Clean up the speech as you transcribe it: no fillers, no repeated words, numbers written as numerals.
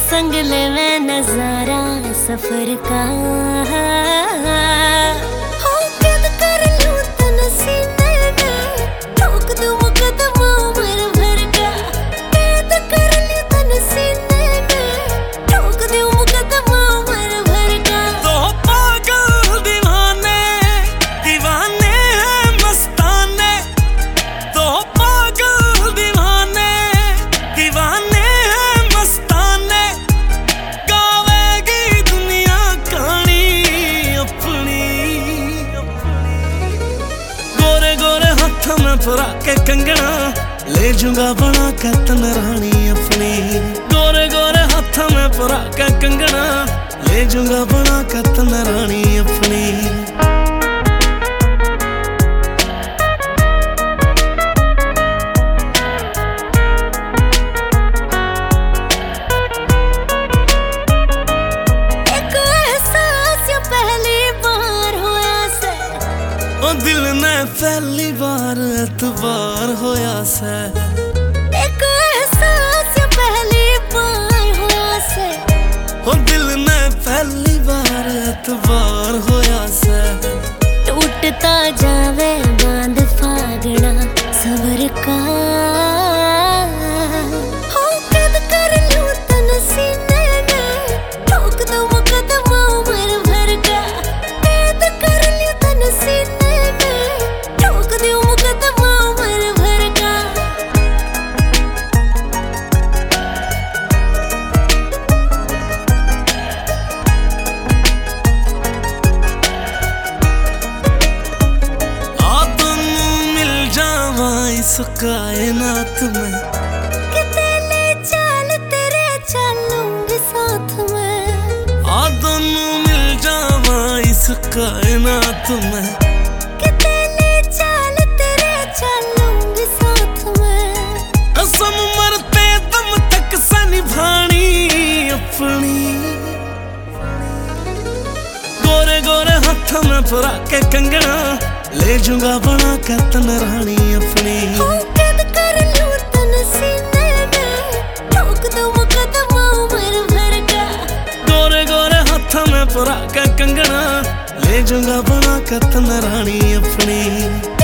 संग ले मैं नजारा सफर का हो कैद कर लूं तन सीने में ठोक दूं मुकदमा उम्र भर का कैद कर लूं तन सीने में ठोक दूं मुकदमा उम्र भर का तो पागल दीवाने दीवाने हैं मस्ताने तो पागल दीवाने दीवाने हैं मस्ताने गावेगी दुनिया कहानी अपनी गोरे गोरे हाथों में परा के कंगना ले जूंगा बना के तन रानी अपनी गोरे गोरे हाथों में परा के कंगना ले जूंगा बना के तन रानी अपनी दिल ने पहली बार एतबार होया से एक एहसास पहली बार होया से ओ दिल ने पहली बार एतबार होया से टूटता जावे बांध फागड़ा सबर का हो कैद कर लूं तन सीने में ठोक दूं मुकदमा उम्र भर का कैद कर लूं तन सीने इस कायनात में किते ले चाल तेरे चलूंगी साथ में आ दोनों मिल जावा इस कायनात में किते ले चाल तेरे चलूंगी साथ में कसम मरते दम तक सा निभानी अपनी गोरे गोरे हाथों में परा के कंगना ले जूंगा बना के तन रानी अपनी कैद कर लूं तन सीने में ठोक दूं मुकदमा उम्र भर का गोरे गोरे हाथों में परा के कंगना ले जूंगा बना के तन रानी अपनी।